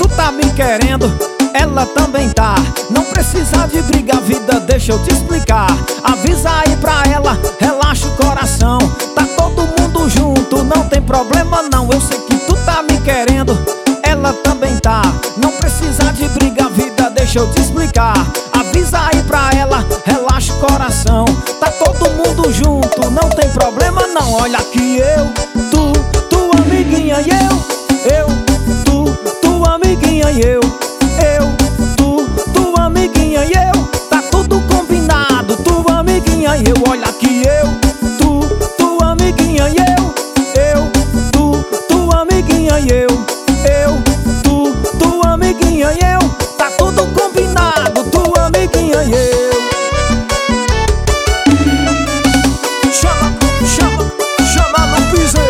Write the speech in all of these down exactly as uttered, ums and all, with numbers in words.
tá me querendo, ela também tá. Não precisa de briga, vida, deixa eu te explicar. Avisa aí pra ela, relaxa o coração. Tá todo mundo junto, não tem problema não. Eu sei que tu tá me querendo, ela também tá. Não precisa de briga, vida, deixa eu te explicar. Avisa aí pra ela, relaxa o coração. Tá todo mundo junto, não tem problema não. Olha que eu, tu, tua amiguinha e eu, eu, tu, tua amiguinha e eu, eu, tu, tua amiguinha e eu. Tá tudo combinado, tua amiguinha e eu. Olha que eu, tu, tua amiguinha e eu, eu, tu, tua amiguinha e eu, eu, tu, tua amiguinha e eu. Tá tudo combinado, tua amiguinha e eu. Chama, chama, chama no piso.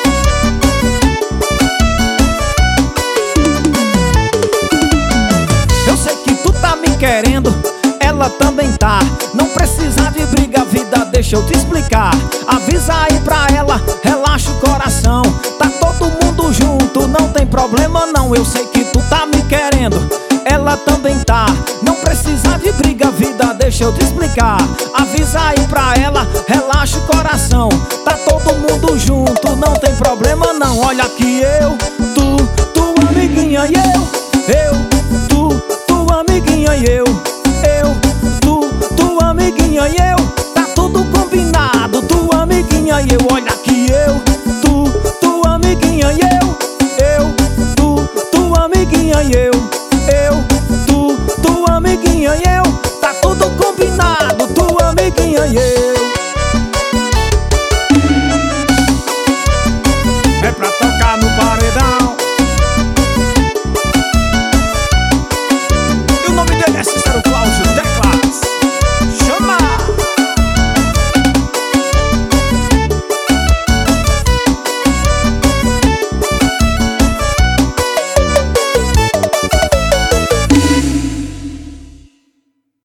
Eu sei que tu tá me querendo, ela também tá. Não precisa de briga, vida, deixa eu te explicar. Avisa aí pra ela, relaxa o coração. Tá todo mundo junto, não tem problema não. Eu sei que tu tá me querendo, ela também tá. Não precisa de briga, vida, deixa eu te explicar. Avisa aí pra ela, relaxa o coração. Tá todo mundo junto, não tem problema não. Olha que eu, tu, tua amiguinha e eu, eu, tu, tua amiguinha e eu, eu, tu, tua amiguinha e eu. Tá tudo combinado, tua amiguinha e eu. Olha que eu, tu, tua amiguinha e eu, eu, tu, tua amiguinha e eu, eu, tu, tua amiguinha e eu.